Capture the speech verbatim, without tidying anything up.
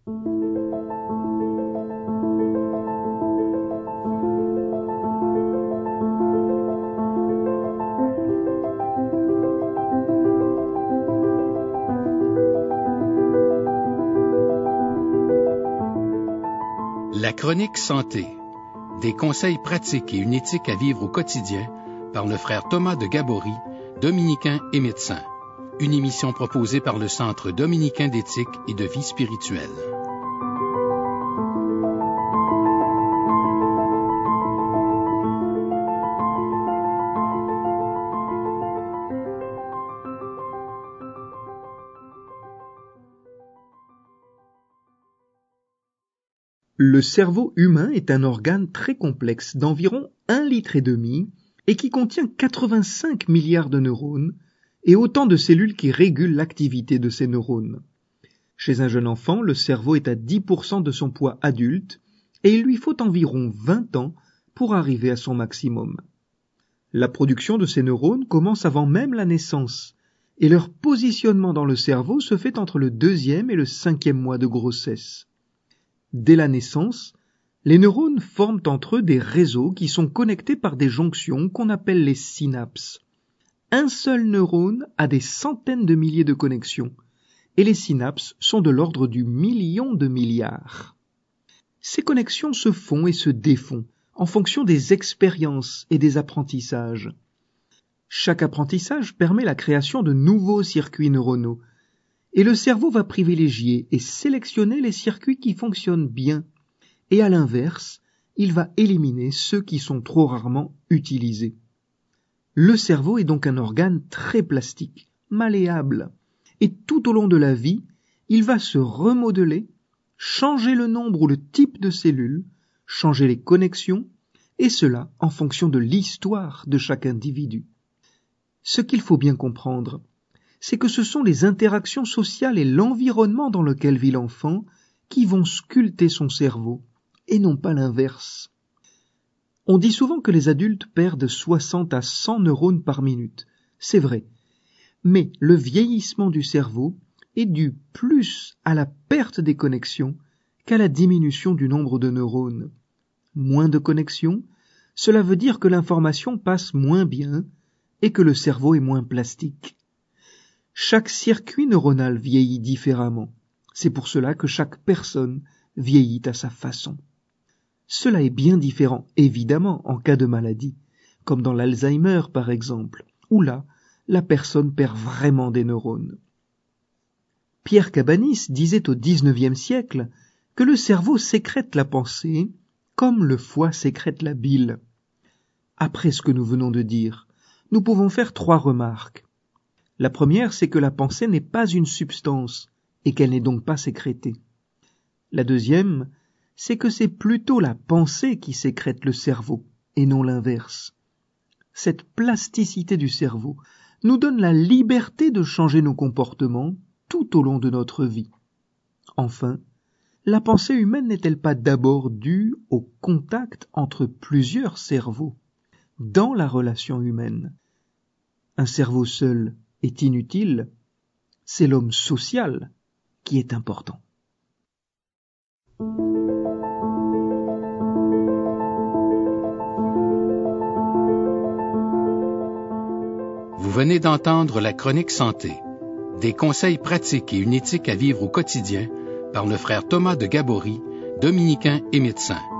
La chronique santé, des conseils pratiques et une éthique à vivre au quotidien par le frère Thomas de Gabory, dominicain et médecin. Une émission proposée par le Centre dominicain d'éthique et de vie spirituelle. Le cerveau humain est un organe très complexe d'environ un litre et demi et qui contient quatre-vingt-cinq milliards de neurones et autant de cellules qui régulent l'activité de ces neurones. Chez un jeune enfant, le cerveau est à dix pour cent de son poids adulte et il lui faut environ vingt ans pour arriver à son maximum. La production de ces neurones commence avant même la naissance et leur positionnement dans le cerveau se fait entre le deuxième et le cinquième mois de grossesse. Dès la naissance, les neurones forment entre eux des réseaux qui sont connectés par des jonctions qu'on appelle les synapses. Un seul neurone a des centaines de milliers de connexions, et les synapses sont de l'ordre du million de milliards. Ces connexions se font et se défont en fonction des expériences et des apprentissages. Chaque apprentissage permet la création de nouveaux circuits neuronaux, et le cerveau va privilégier et sélectionner les circuits qui fonctionnent bien, et à l'inverse, il va éliminer ceux qui sont trop rarement utilisés. Le cerveau est donc un organe très plastique, malléable, et tout au long de la vie, il va se remodeler, changer le nombre ou le type de cellules, changer les connexions, et cela en fonction de l'histoire de chaque individu. Ce qu'il faut bien comprendre, c'est que ce sont les interactions sociales et l'environnement dans lequel vit l'enfant qui vont sculpter son cerveau, et non pas l'inverse. On dit souvent que les adultes perdent soixante à cent neurones par minute. C'est vrai. Mais le vieillissement du cerveau est dû plus à la perte des connexions qu'à la diminution du nombre de neurones. Moins de connexions, cela veut dire que l'information passe moins bien et que le cerveau est moins plastique. Chaque circuit neuronal vieillit différemment. C'est pour cela que chaque personne vieillit à sa façon. Cela est bien différent, évidemment, en cas de maladie, comme dans l'Alzheimer par exemple, où là, la personne perd vraiment des neurones. Pierre Cabanis disait au dix-neuvième siècle que le cerveau sécrète la pensée comme le foie sécrète la bile. Après ce que nous venons de dire, nous pouvons faire trois remarques. La première, c'est que la pensée n'est pas une substance et qu'elle n'est donc pas sécrétée. La deuxième, c'est que c'est plutôt la pensée qui sécrète le cerveau et non l'inverse. Cette plasticité du cerveau nous donne la liberté de changer nos comportements tout au long de notre vie. Enfin, la pensée humaine n'est-elle pas d'abord due au contact entre plusieurs cerveaux dans la relation humaine? Un cerveau seul est inutile, c'est l'homme social qui est important. Vous venez d'entendre la chronique santé, des conseils pratiques et une éthique à vivre au quotidien par le frère Thomas de Gabory, dominicain et médecin.